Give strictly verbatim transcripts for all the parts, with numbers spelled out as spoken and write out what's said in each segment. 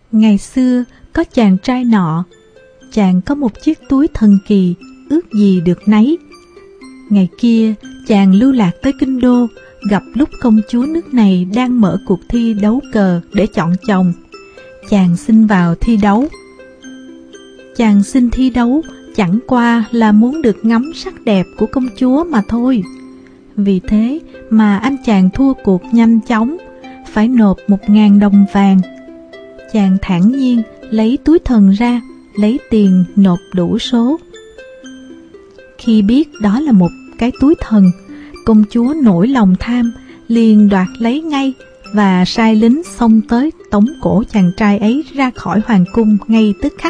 Ngày xưa có chàng trai nọ, chàng có một chiếc túi thần kỳ, ước gì được nấy. Ngày kia chàng lưu lạc tới kinh đô, gặp lúc công chúa nước này đang mở cuộc thi đấu cờ để chọn chồng. Chàng xin vào thi đấu. Chàng xin thi đấu chẳng qua là muốn được ngắm sắc đẹp của công chúa mà thôi. Vì thế mà anh chàng thua cuộc nhanh chóng, phải nộp một ngàn đồng vàng. Chàng thản nhiên lấy túi thần ra, lấy tiền nộp đủ số. Khi biết đó là một cái túi thần, công chúa nổi lòng tham, liền đoạt lấy ngay và sai lính xông tới tống cổ chàng trai ấy ra khỏi hoàng cung ngay tức khắc.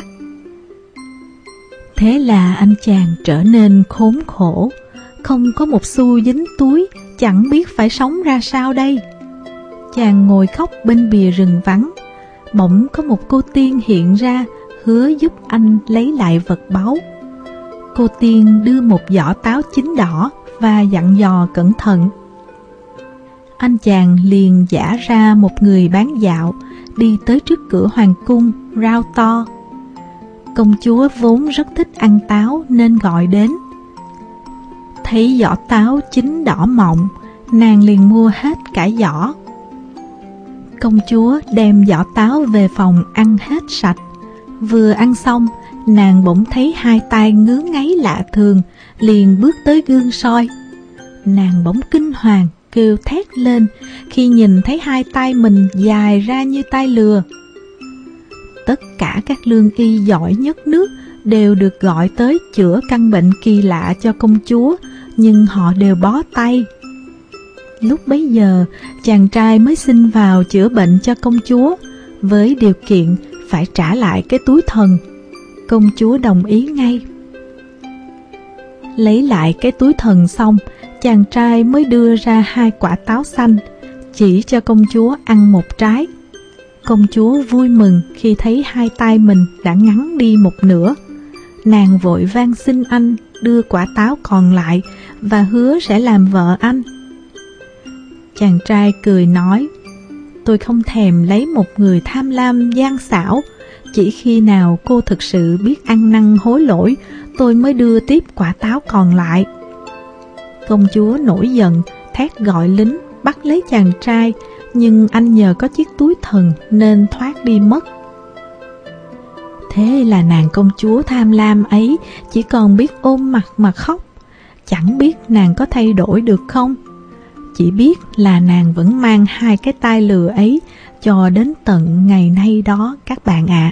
Thế là anh chàng trở nên khốn khổ, không có một xu dính túi, chẳng biết phải sống ra sao đây. Chàng ngồi khóc bên bìa rừng vắng. Bỗng có một cô tiên hiện ra, hứa giúp anh lấy lại vật báu. Cô tiên đưa một giỏ táo chín đỏ và dặn dò cẩn thận. Anh chàng liền giả ra một người bán dạo, đi tới trước cửa hoàng cung, rao to. Công chúa vốn rất thích ăn táo nên gọi đến. Thấy giỏ táo chín đỏ mọng, nàng liền mua hết cả giỏ. Công chúa đem giỏ táo về phòng ăn hết sạch. Vừa ăn xong, nàng bỗng thấy hai tay ngứa ngáy lạ thường, liền bước tới gương soi. Nàng bỗng kinh hoàng, kêu thét lên khi nhìn thấy hai tay mình dài ra như tay lừa. Tất cả các lương y giỏi nhất nước đều được gọi tới chữa căn bệnh kỳ lạ cho công chúa, nhưng họ đều bó tay. Lúc bấy giờ, chàng trai mới xin vào chữa bệnh cho công chúa, với điều kiện phải trả lại cái túi thần. Công chúa đồng ý ngay. Lấy lại cái túi thần xong, chàng trai mới đưa ra hai quả táo xanh, chỉ cho công chúa ăn một trái. Công chúa vui mừng khi thấy hai tay mình đã ngắn đi một nửa. Nàng vội van xin anh đưa quả táo còn lại và hứa sẽ làm vợ anh. Chàng trai cười nói, tôi không thèm lấy một người tham lam gian xảo, chỉ khi nào cô thực sự biết ăn năn hối lỗi, tôi mới đưa tiếp quả táo còn lại. Công chúa nổi giận, thét gọi lính bắt lấy chàng trai, nhưng anh nhờ có chiếc túi thần nên thoát đi mất. Thế là nàng công chúa tham lam ấy chỉ còn biết ôm mặt mà khóc. Chẳng biết nàng có thay đổi được không? Chỉ biết là nàng vẫn mang hai cái tai lừa ấy cho đến tận ngày nay đó các bạn ạ.